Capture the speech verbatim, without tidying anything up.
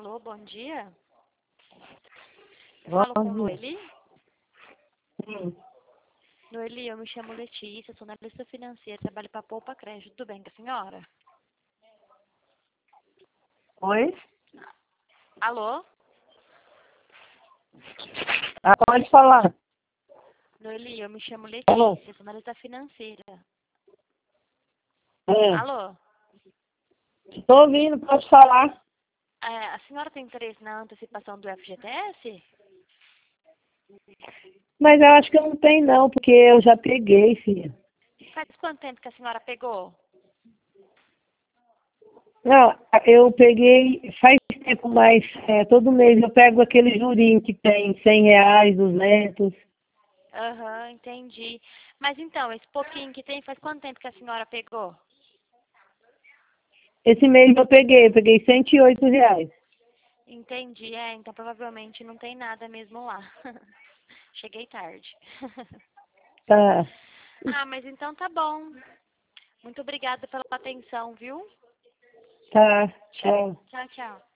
Alô, bom dia. Eu Bom falo com dia. Noeli. Sim. Noeli, eu me chamo Letícia, sou analista financeira, trabalho para a Poupa Crédito. Tudo bem com a senhora? Oi? Alô? Ah, pode falar. Noeli, eu me chamo Alô? Letícia, sou analista financeira. É. Alô? Estou ouvindo, pode falar. É, a senhora tem interesse na antecipação do F G T S? Mas eu acho que eu não tenho não, porque eu já peguei, filha. Faz quanto tempo que a senhora pegou? Não, eu peguei faz tempo, mas é, todo mês eu pego aquele jurinho que tem cem reais, duzentos. Aham, entendi. Mas então, esse pouquinho que tem, faz quanto tempo que a senhora pegou? Esse mês eu peguei, eu peguei cento e oito reais. Entendi, é, então provavelmente não tem nada mesmo lá. Cheguei tarde. Tá, Ah, mas então tá bom. Muito obrigada pela atenção, viu? tá, tchau. Tchau, tchau.